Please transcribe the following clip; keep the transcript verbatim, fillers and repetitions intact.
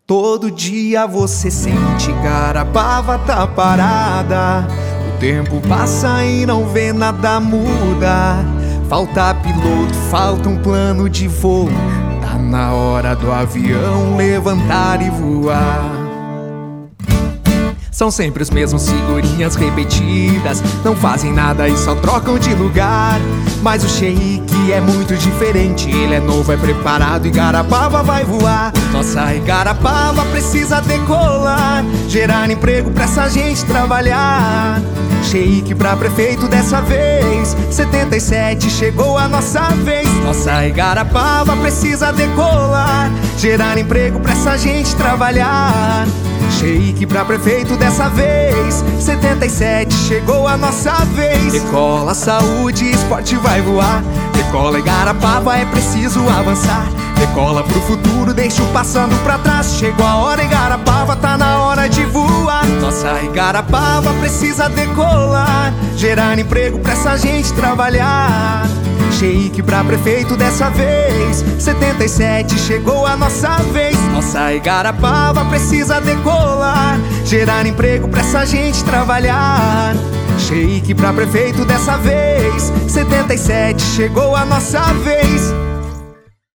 Todo dia você sente Garapava tá parada. O tempo passa e não vê nada muda. Falta piloto, falta um plano de voo. Tá na hora do avião levantar e voar. São sempre os mesmos figurinhas repetidas, não fazem nada e só trocam de lugar. Mas o Sheik é muito diferente, ele é novo, é preparado e Garapava vai voar. Nossa Igarapava precisa decolar, gerar emprego pra essa gente trabalhar. Sheik pra prefeito dessa vez, setenta e sete chegou a nossa vez. Nossa Igarapava precisa decolar, gerar emprego pra essa gente trabalhar. Sheik pra prefeito dessa vez, setenta e sete chegou a nossa vez. Decola, saúde, esporte vai voar. Decola Igarapava, é preciso avançar. Decola pro futuro, deixa o passando pra trás. Chegou a hora, Igarapava, tá na hora de voar. Nossa Igarapava precisa decolar, gerar emprego pra essa gente trabalhar. Sheik pra prefeito dessa vez, setenta e sete chegou a nossa vez. Nossa Igarapava precisa decolar, gerar emprego pra essa gente trabalhar. Sheik pra prefeito dessa vez, setenta e sete chegou a nossa vez.